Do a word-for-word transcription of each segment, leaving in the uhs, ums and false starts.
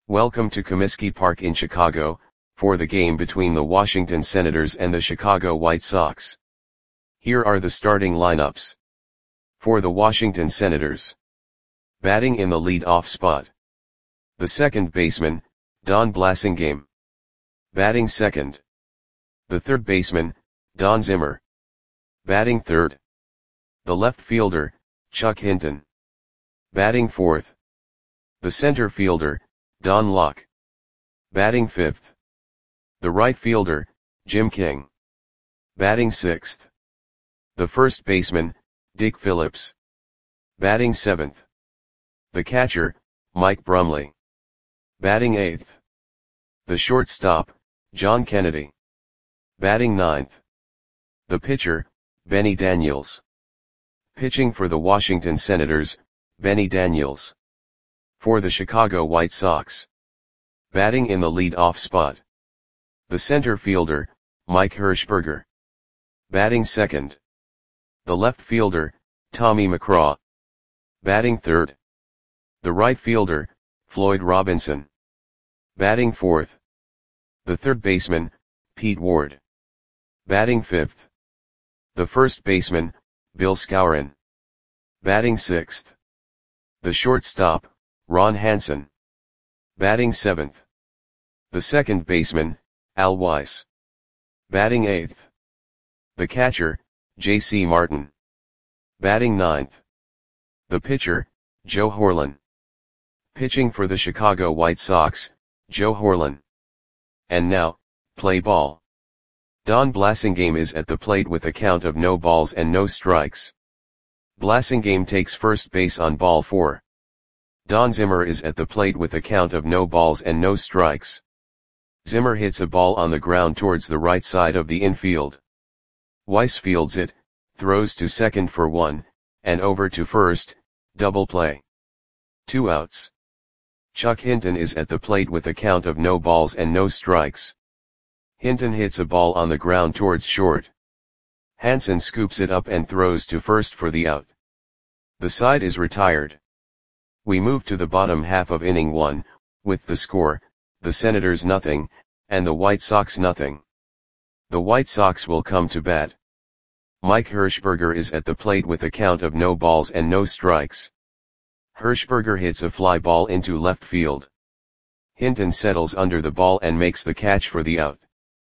Welcome to Comiskey Park in Chicago, for the game between the Washington Senators and the Chicago White Sox. Here are the starting lineups. For the Washington Senators. Batting in the lead-off spot. The second baseman, Don Blasingame. Batting second. The third baseman, Don Zimmer. Batting third. The left fielder, Chuck Hinton. Batting fourth. The center fielder, Don Locke. Batting fifth. The right fielder, Jim King. Batting sixth. The first baseman, Dick Phillips. Batting seventh. The catcher, Mike Brumley. Batting eighth. The shortstop, John Kennedy. Batting ninth. The pitcher, Benny Daniels. Pitching for the Washington Senators, Benny Daniels. For the Chicago White Sox. Batting in the lead-off spot. The center fielder, Mike Hershberger. Batting second. The left fielder, Tommy McCraw. Batting third. The right fielder, Floyd Robinson. Batting fourth. The third baseman, Pete Ward. Batting fifth. The first baseman, Bill Skowron. Batting sixth. The shortstop, Ron Hansen. Batting seventh. The second baseman, Al Weiss. Batting eighth. The catcher, J C Martin. Batting ninth. The pitcher, Joe Horlen. Pitching for the Chicago White Sox, Joe Horlen. And now, play ball. Don Blasingame is at the plate with a count of no balls and no strikes. Blasingame takes first base on ball four. Don Zimmer is at the plate with a count of no balls and no strikes. Zimmer hits a ball on the ground towards the right side of the infield. Weiss fields it, throws to second for one, and over to first, double play. Two outs. Chuck Hinton is at the plate with a count of no balls and no strikes. Hinton hits a ball on the ground towards short. Hansen scoops it up and throws to first for the out. The side is retired. We move to the bottom half of inning one, with the score, the Senators nothing, and the White Sox nothing. The White Sox will come to bat. Mike Hershberger is at the plate with a count of no balls and no strikes. Hershberger hits a fly ball into left field. Hinton settles under the ball and makes the catch for the out.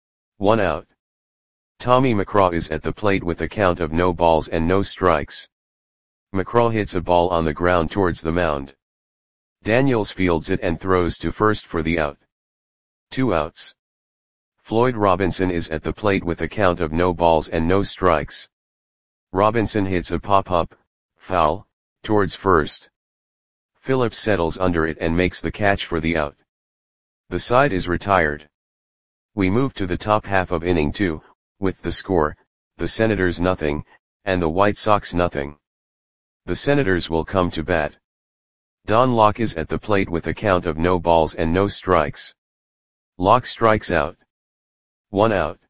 One out. Tommy McCraw is at the plate with a count of no balls and no strikes. McCraw hits a ball on the ground towards the mound. Daniels fields it and throws to first for the out. Two outs. Floyd Robinson is at the plate with a count of no balls and no strikes. Robinson hits a pop-up, foul, towards first. Phillips settles under it and makes the catch for the out. The side is retired. We move to the top half of inning two, with the score, the Senators nothing, and the White Sox nothing. The Senators will come to bat. Don Locke is at the plate with a count of no balls and no strikes. Locke strikes out. One out.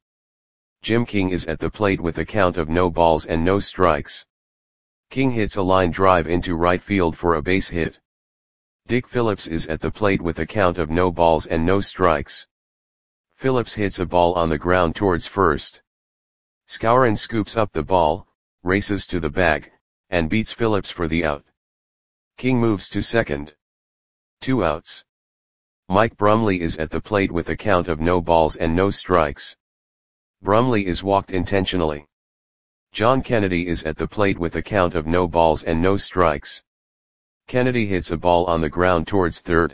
Jim King is at the plate with a count of no balls and no strikes. King hits a line drive into right field for a base hit. Dick Phillips is at the plate with a count of no balls and no strikes. Phillips hits a ball on the ground towards first. Skowron scoops up the ball, races to the bag, and beats Phillips for the out. King moves to second. Two outs. Mike Brumley is at the plate with a count of no balls and no strikes. Brumley is walked intentionally. John Kennedy is at the plate with a count of no balls and no strikes. Kennedy hits a ball on the ground towards third.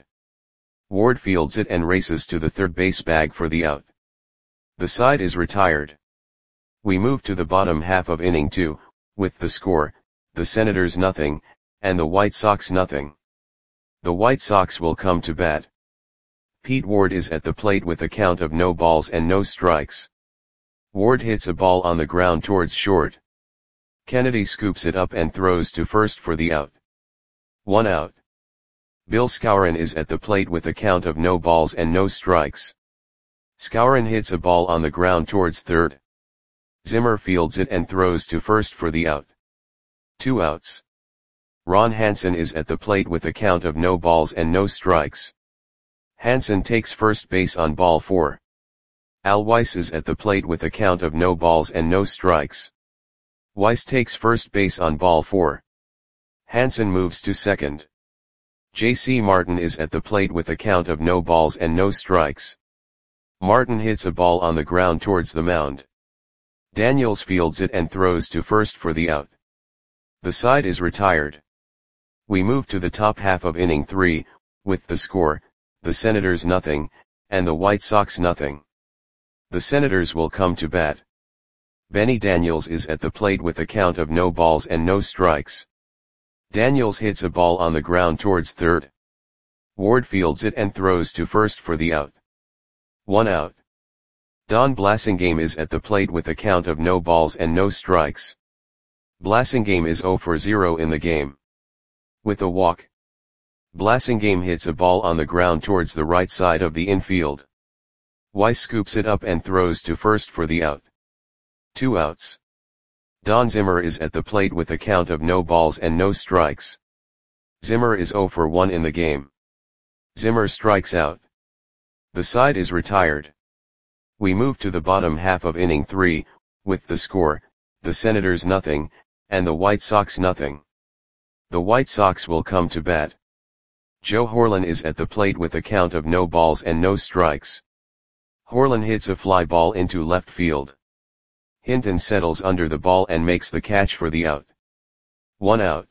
Ward fields it and races to the third base bag for the out. The side is retired. We move to the bottom half of inning two, with the score, the Senators nothing, and the White Sox nothing. The White Sox will come to bat. Pete Ward is at the plate with a count of no balls and no strikes. Ward hits a ball on the ground towards short. Kennedy scoops it up and throws to first for the out. One out. Bill Skowron is at the plate with a count of no balls and no strikes. Skowron hits a ball on the ground towards third. Zimmer fields it and throws to first for the out. Two outs. Ron Hansen is at the plate with a count of no balls and no strikes. Hansen takes first base on ball four. Al Weiss is at the plate with a count of no balls and no strikes. Weiss takes first base on ball four. Hansen moves to second. J C Martin is at the plate with a count of no balls and no strikes. Martin hits a ball on the ground towards the mound. Daniels fields it and throws to first for the out. The side is retired. We move to the top half of inning three, with the score, the Senators nothing, and the White Sox nothing. The Senators will come to bat. Benny Daniels is at the plate with a count of no balls and no strikes. Daniels hits a ball on the ground towards third. Ward fields it and throws to first for the out. One out. Don Blasingame is at the plate with a count of no balls and no strikes. Blasingame is zero for zero in the game. With a walk, Blasingame hits a ball on the ground towards the right side of the infield. Weiss scoops it up and throws to first for the out. Two outs. Don Zimmer is at the plate with a count of no balls and no strikes. Zimmer is zero for one in the game. Zimmer strikes out. The side is retired. We move to the bottom half of inning three, with the score, the Senators nothing, and the White Sox nothing. The White Sox will come to bat. Joe Horlen is at the plate with a count of no balls and no strikes. Horlen hits a fly ball into left field. Hinton settles under the ball and makes the catch for the out. One out.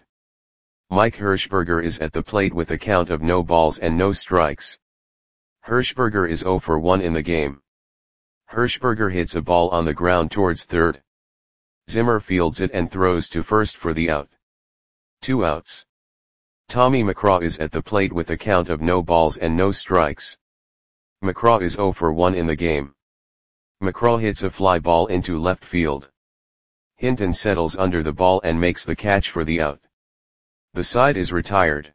Mike Hirschberger is at the plate with a count of no balls and no strikes. Hirschberger is zero for one in the game. Hirschberger hits a ball on the ground towards third. Zimmer fields it and throws to first for the out. Two outs. Tommy McCraw is at the plate with a count of no balls and no strikes. McCraw is zero for one in the game. McCraw hits a fly ball into left field. Hinton settles under the ball and makes the catch for the out. The side is retired.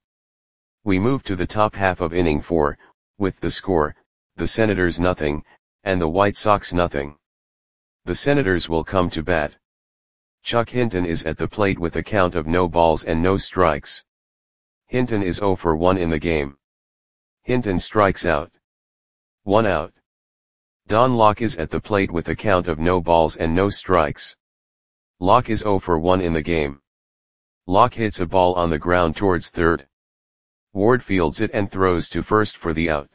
We move to the top half of inning four, with the score, the Senators nothing, and the White Sox nothing. The Senators will come to bat. Chuck Hinton is at the plate with a count of no balls and no strikes. Hinton is zero for one in the game. Hinton strikes out. One out. Don Locke is at the plate with a count of no balls and no strikes. Locke is zero for one in the game. Locke hits a ball on the ground towards third. Ward fields it and throws to first for the out.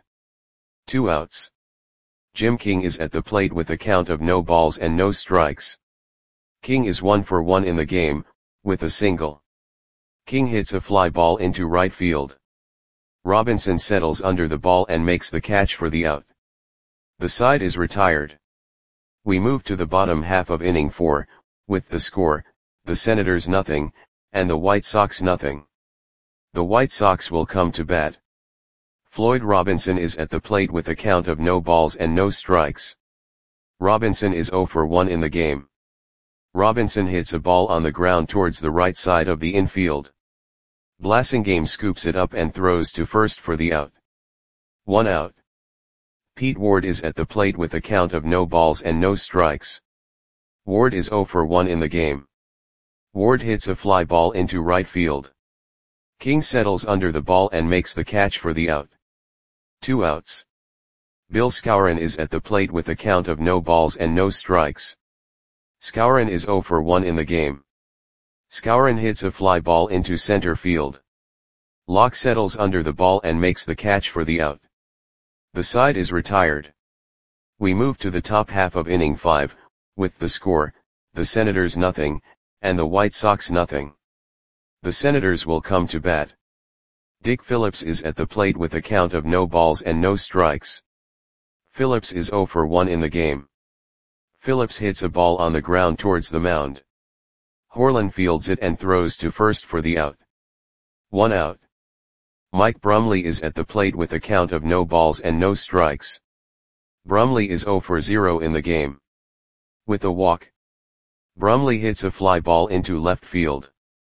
Two outs. Jim King is at the plate with a count of no balls and no strikes. King is one for one in the game, with a single. King hits a fly ball into right field. Robinson settles under the ball and makes the catch for the out. The side is retired. We move to the bottom half of inning four, with the score, the Senators nothing, and the White Sox nothing. The White Sox will come to bat. Floyd Robinson is at the plate with a count of no balls and no strikes. Robinson is zero for one in the game. Robinson hits a ball on the ground towards the right side of the infield. Blasingame scoops it up and throws to first for the out. One out. Pete Ward is at the plate with a count of no balls and no strikes. Ward is zero for one in the game. Ward hits a fly ball into right field. King settles under the ball and makes the catch for the out. Two outs. Bill Skowron is at the plate with a count of no balls and no strikes. Skowron is zero for one in the game. Skowron hits a fly ball into center field. Locke settles under the ball and makes the catch for the out. The side is retired. We move to the top half of inning five, with the score, the Senators nothing, and the White Sox nothing. The Senators will come to bat. Dick Phillips is at the plate with a count of no balls and no strikes. Phillips is zero for one in the game. Phillips hits a ball on the ground towards the mound. Horlen fields it and throws to first for the out. One out. Mike Brumley is at the plate with a count of no balls and no strikes. Brumley is zero for zero in the game. With a walk, Brumley hits a fly ball into left field.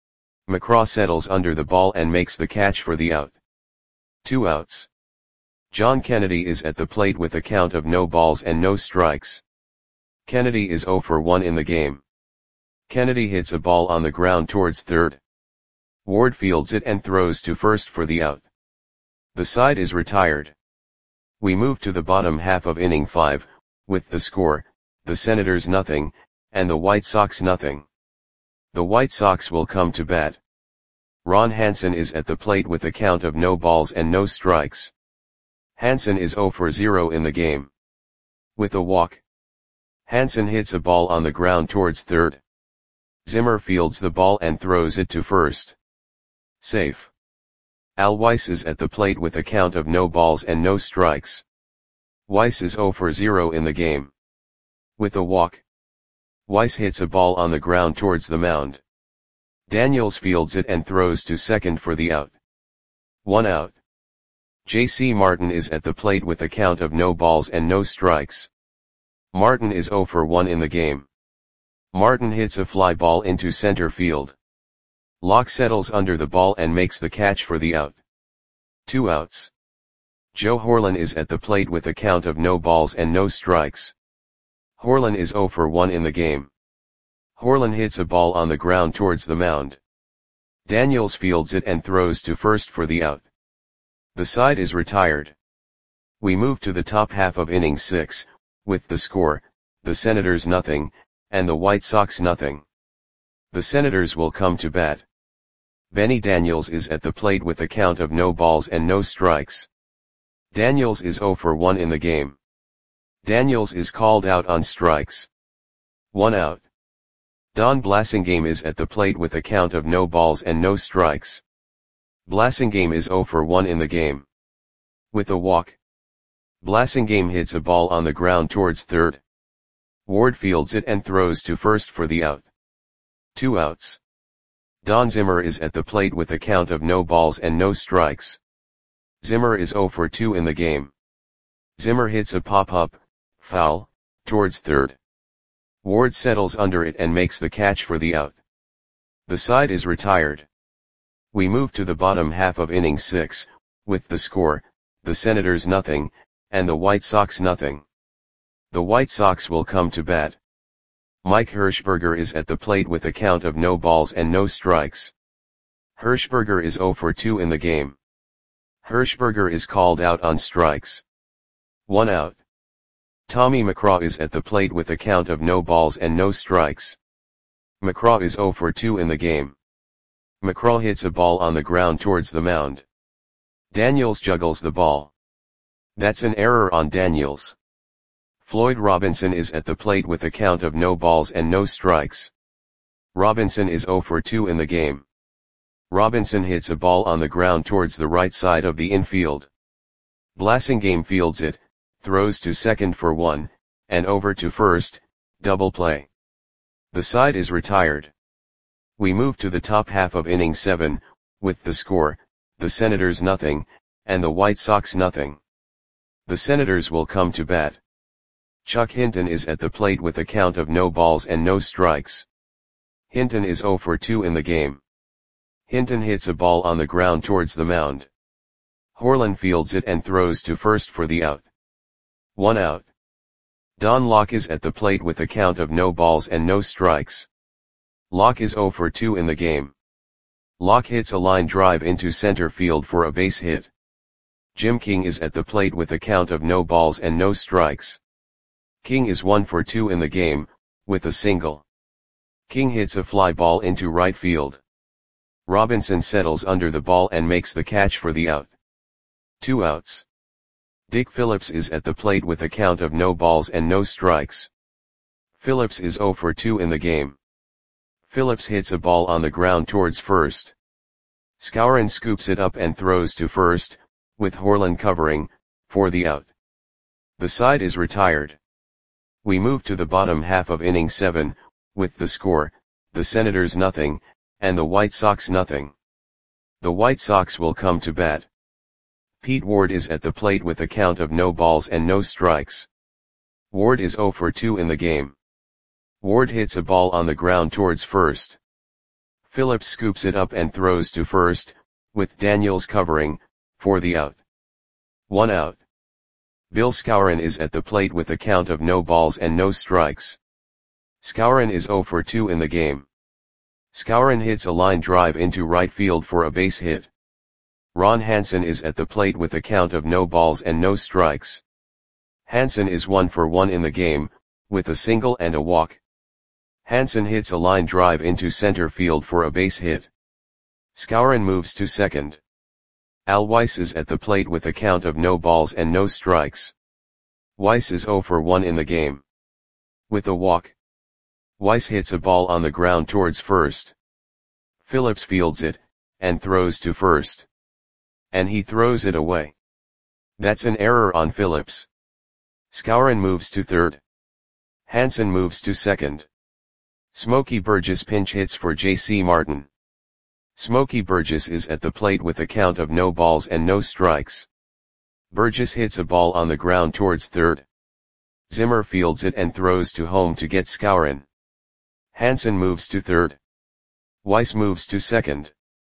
McCraw settles under the ball and makes the catch for the out. Two outs. John Kennedy is at the plate with a count of no balls and no strikes. Kennedy is zero for one in the game. Kennedy hits a ball on the ground towards third. Ward fields it and throws to first for the out. The side is retired. We move to the bottom half of inning five, with the score, the Senators nothing, and the White Sox nothing. The White Sox will come to bat. Ron Hansen is at the plate with a count of no balls and no strikes. Hansen is zero for zero in the game. With a walk, Hansen hits a ball on the ground towards third. Zimmer fields the ball and throws it to first. Safe. Al Weiss is at the plate with a count of no balls and no strikes. Weiss is zero for zero in the game. With a walk, Weiss hits a ball on the ground towards the mound. Daniels fields it and throws to second for the out. One out. J C Martin is at the plate with a count of no balls and no strikes. Martin is zero for one in the game. Martin hits a fly ball into center field. Locke settles under the ball and makes the catch for the out. Two outs. Joe Horlen is at the plate with a count of no balls and no strikes. Horlen is zero for one in the game. Horlen hits a ball on the ground towards the mound. Daniels fields it and throws to first for the out. The side is retired. We move to the top half of inning six, with the score, the Senators nothing, and the White Sox nothing. The Senators will come to bat. Benny Daniels is at the plate with a count of no balls and no strikes. Daniels is zero for one in the game. Daniels is called out on strikes. One out. Don Blasingame is at the plate with a count of no balls and no strikes. Blasingame is zero for one in the game. With a walk, Blasingame hits a ball on the ground towards third. Ward fields it and throws to first for the out. Two outs. Don Zimmer is at the plate with a count of no balls and no strikes. Zimmer is zero for two in the game. Zimmer hits a pop-up, foul, towards third. Ward settles under it and makes the catch for the out. The side is retired. We move to the bottom half of inning six, with the score, the Senators nothing, and the White Sox nothing. The White Sox will come to bat. Mike Hirschberger is at the plate with a count of no balls and no strikes. Hirschberger is zero for two in the game. Hirschberger is called out on strikes. One out. Tommy McCraw is at the plate with a count of no balls and no strikes. McCraw is zero for two in the game. McCraw hits a ball on the ground towards the mound. Daniels juggles the ball. That's an error on Daniels. Floyd Robinson is at the plate with a count of no balls and no strikes. Robinson is zero for two in the game. Robinson hits a ball on the ground towards the right side of the infield. Blasingame fields it, throws to second for one, and over to first, double play. The side is retired. We move to the top half of inning seven, with the score, the Senators nothing, and the White Sox nothing. The Senators will come to bat. Chuck Hinton is at the plate with a count of no balls and no strikes. Hinton is zero for two in the game. Hinton hits a ball on the ground towards the mound. Horlen fields it and throws to first for the out. One out. Don Locke is at the plate with a count of no balls and no strikes. Locke is zero for two in the game. Locke hits a line drive into center field for a base hit. Jim King is at the plate with a count of no balls and no strikes. King is one for two in the game, with a single. King hits a fly ball into right field. Robinson settles under the ball and makes the catch for the out. Two outs. Dick Phillips is at the plate with a count of no balls and no strikes. Phillips is zero for two in the game. Phillips hits a ball on the ground towards first. Skowron scoops it up and throws to first, with Horlen covering, for the out. The side is retired. We move to the bottom half of inning seven, with the score, the Senators nothing, and the White Sox nothing. The White Sox will come to bat. Pete Ward is at the plate with a count of no balls and no strikes. Ward is zero for two in the game. Ward hits a ball on the ground towards first. Phillips scoops it up and throws to first, with Daniels covering, for the out. One out. Bill Skowron is at the plate with a count of no balls and no strikes. Skowron is zero for two in the game. Skowron hits a line drive into right field for a base hit. Ron Hansen is at the plate with a count of no balls and no strikes. Hansen is one for one in the game, with a single and a walk. Hansen hits a line drive into center field for a base hit. Skowron moves to second. Al Weiss is at the plate with a count of no balls and no strikes. Weiss is zero for one in the game. With a walk. Weiss hits a ball on the ground towards first. Phillips fields it, and throws to first. And he throws it away. That's an error on Phillips. Skowron moves to third. Hansen moves to second. Smokey Burgess pinch hits for J C Martin. Smokey Burgess is at the plate with a count of no balls and no strikes. Burgess hits a ball on the ground towards third. Zimmer fields it and throws to home to get Skowron. Hansen moves to third. Weiss moves to second.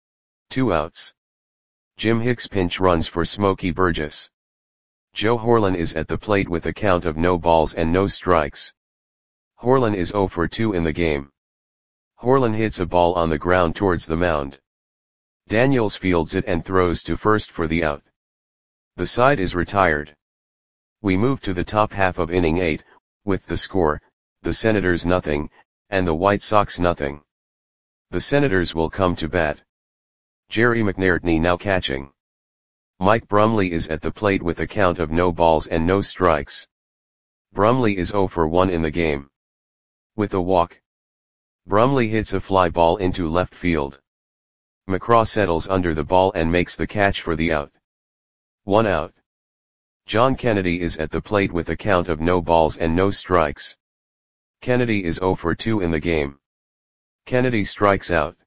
Two outs. Jim Hicks pinch runs for Smokey Burgess. Joe Horlen is at the plate with a count of no balls and no strikes. Horlen is zero for two in the game. Horlen hits a ball on the ground towards the mound. Daniels fields it and throws to first for the out. The side is retired. We move to the top half of inning eight, with the score, the Senators nothing, and the White Sox nothing. The Senators will come to bat. Jerry McNairtney now catching. Mike Brumley is at the plate with a count of no balls and no strikes. Brumley is zero for one in the game. With a walk. Brumley hits a fly ball into left field. McCraw settles under the ball and makes the catch for the out. One out. John Kennedy is at the plate with a count of no balls and no strikes. Kennedy is zero for two in the game. Kennedy strikes out.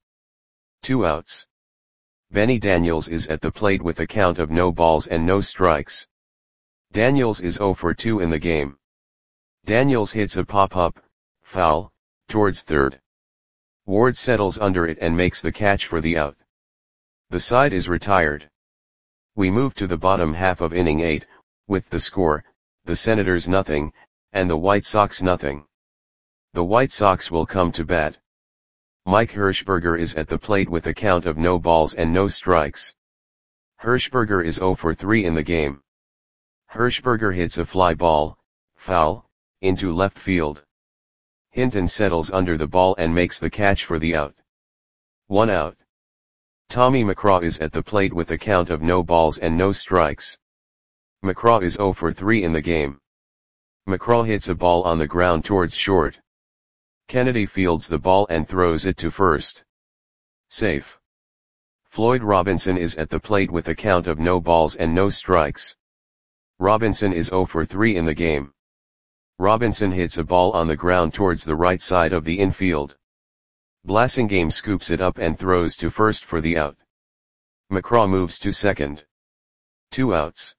Two outs. Benny Daniels is at the plate with a count of no balls and no strikes. Daniels is zero for two in the game. Daniels hits a pop-up, foul, towards third. Ward settles under it and makes the catch for the out. The side is retired. We move to the bottom half of inning eight, with the score, the Senators nothing, and the White Sox nothing. The White Sox will come to bat. Mike Hirschberger is at the plate with a count of no balls and no strikes. Hirschberger is zero for three in the game. Hirschberger hits a fly ball, foul, into left field. Hinton settles under the ball and makes the catch for the out. One out. Tommy McCraw is at the plate with a count of no balls and no strikes. McCraw is zero for three in the game. McCraw hits a ball on the ground towards short. Kennedy fields the ball and throws it to first. Safe. Floyd Robinson is at the plate with a count of no balls and no strikes. Robinson is zero for three in the game. Robinson hits a ball on the ground towards the right side of the infield. Blasingame scoops it up and throws to first for the out. McCraw moves to second. Two outs.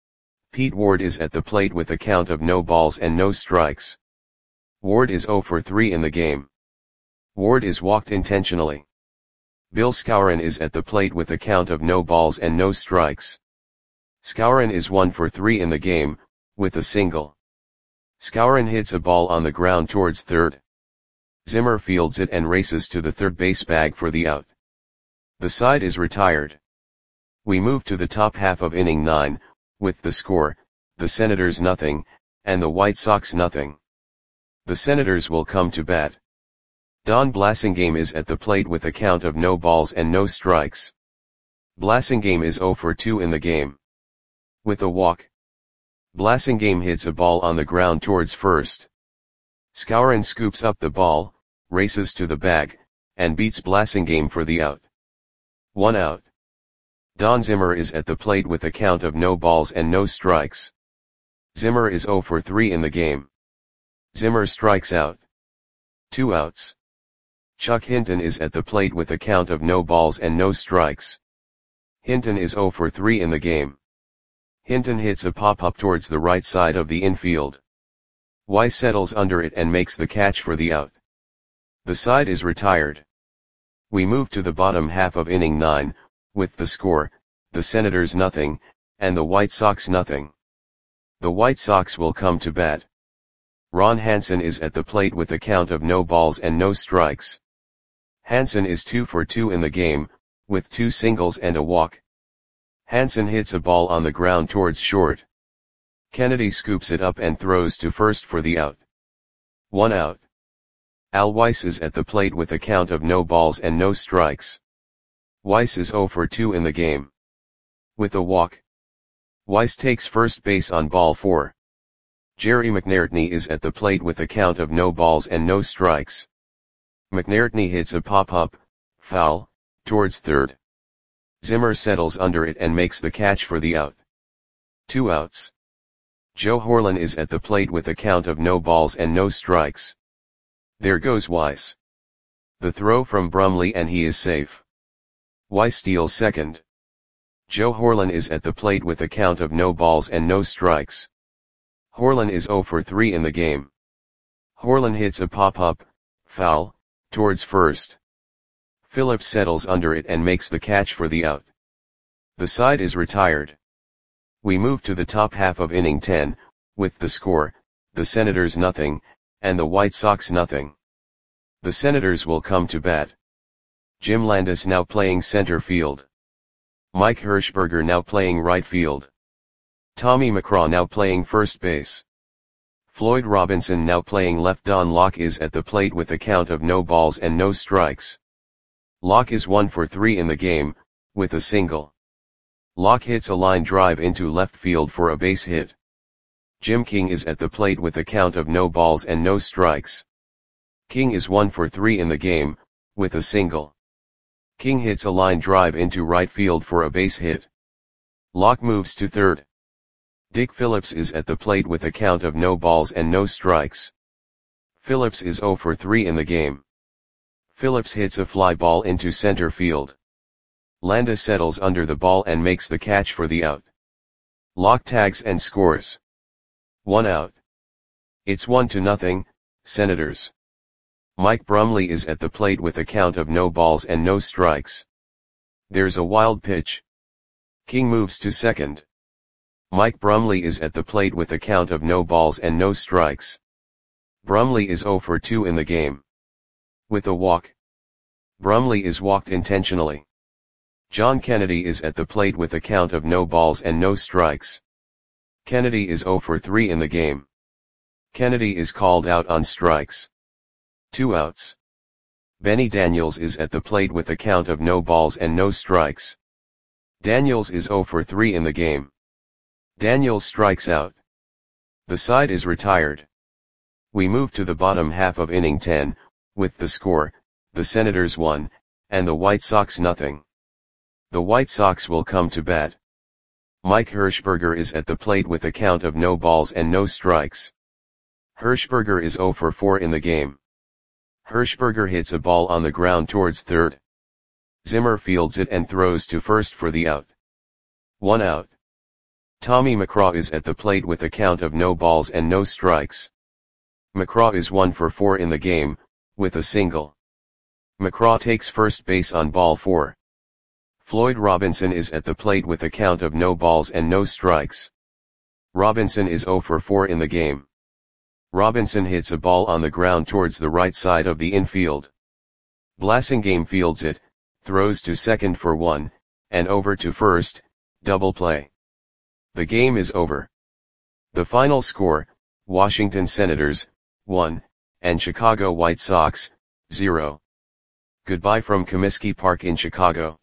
Pete Ward is at the plate with a count of no balls and no strikes. Ward is zero for three in the game. Ward is walked intentionally. Bill Skowron is at the plate with a count of no balls and no strikes. Skowron is one for three in the game, with a single. Skowron hits a ball on the ground towards third. Zimmer fields it and races to the third base bag for the out. The side is retired. We move to the top half of inning nine, with the score, the Senators nothing, and the White Sox nothing. The Senators will come to bat. Don Blasingame is at the plate with a count of no balls and no strikes. Blasingame is zero for two in the game. With a walk. Blasingame hits a ball on the ground towards first. Skowron scoops up the ball, races to the bag, and beats Blasingame for the out. One out. Don Zimmer is at the plate with a count of no balls and no strikes. Zimmer is zero for three in the game. Zimmer strikes out. Two outs. Chuck Hinton is at the plate with a count of no balls and no strikes. Hinton is zero for three in the game. Hinton hits a pop-up towards the right side of the infield. Weiss settles under it and makes the catch for the out. The side is retired. We move to the bottom half of inning nine, with the score, the Senators nothing, and the White Sox nothing. The White Sox will come to bat. Ron Hansen is at the plate with a count of no balls and no strikes. Hansen is two for two in the game, with two singles and a walk. Hansen hits a ball on the ground towards short. Kennedy scoops it up and throws to first for the out. One out. Al Weiss is at the plate with a count of no balls and no strikes. Weiss is zero for two in the game. With a walk, Weiss takes first base on ball four. Jerry McNairtney is at the plate with a count of no balls and no strikes. McNairtney hits a pop-up, foul, towards third. Zimmer settles under it and makes the catch for the out. Two outs. Joe Horlen is at the plate with a count of no balls and no strikes. There goes Weiss. The throw from Brumley and he is safe. Weiss steals second. Joe Horlen is at the plate with a count of no balls and no strikes. Horlen is zero for three in the game. Horlen hits a pop-up, foul, towards first. Phillips settles under it and makes the catch for the out. The side is retired. We move to the top half of inning ten, with the score, the Senators nothing, and the White Sox nothing. The Senators will come to bat. Jim Landis now playing center field. Mike Hirschberger now playing right field. Tommy McCraw now playing first base. Floyd Robinson now playing left. Don Locke is at the plate with a count of no balls and no strikes. Locke is one for three in the game, with a single. Locke hits a line drive into left field for a base hit. Jim King is at the plate with a count of no balls and no strikes. King is one for three in the game, with a single. King hits a line drive into right field for a base hit. Locke moves to third. Dick Phillips is at the plate with a count of no balls and no strikes. Phillips is zero for three in the game. Phillips hits a fly ball into center field. Landis settles under the ball and makes the catch for the out. Locke tags and scores. One out. It's one to nothing, Senators. Mike Brumley is at the plate with a count of no balls and no strikes. There's a wild pitch. King moves to second. Mike Brumley is at the plate with a count of no balls and no strikes. Brumley is zero for two in the game. With a walk. Brumley is walked intentionally. John Kennedy is at the plate with a count of no balls and no strikes. Kennedy is zero for three in the game. Kennedy is called out on strikes. Two outs. Benny Daniels is at the plate with a count of no balls and no strikes. Daniels is zero for three in the game. Daniels strikes out. The side is retired. We move to the bottom half of inning ten, with the score, the Senators one, and the White Sox nothing. The White Sox will come to bat. Mike Hirschberger is at the plate with a count of no balls and no strikes. Hirschberger is zero for four in the game. Hirschberger hits a ball on the ground towards third. Zimmer fields it and throws to first for the out. One out. Tommy McCraw is at the plate with a count of no balls and no strikes. McCraw is one for four in the game, with a single. McCraw takes first base on ball four. Floyd Robinson is at the plate with a count of no balls and no strikes. Robinson is zero for four in the game. Robinson hits a ball on the ground towards the right side of the infield. Blasingame fields it, throws to second for one, and over to first, double play. The game is over. The final score, Washington Senators, one, and Chicago White Sox, zero. Goodbye from Comiskey Park in Chicago.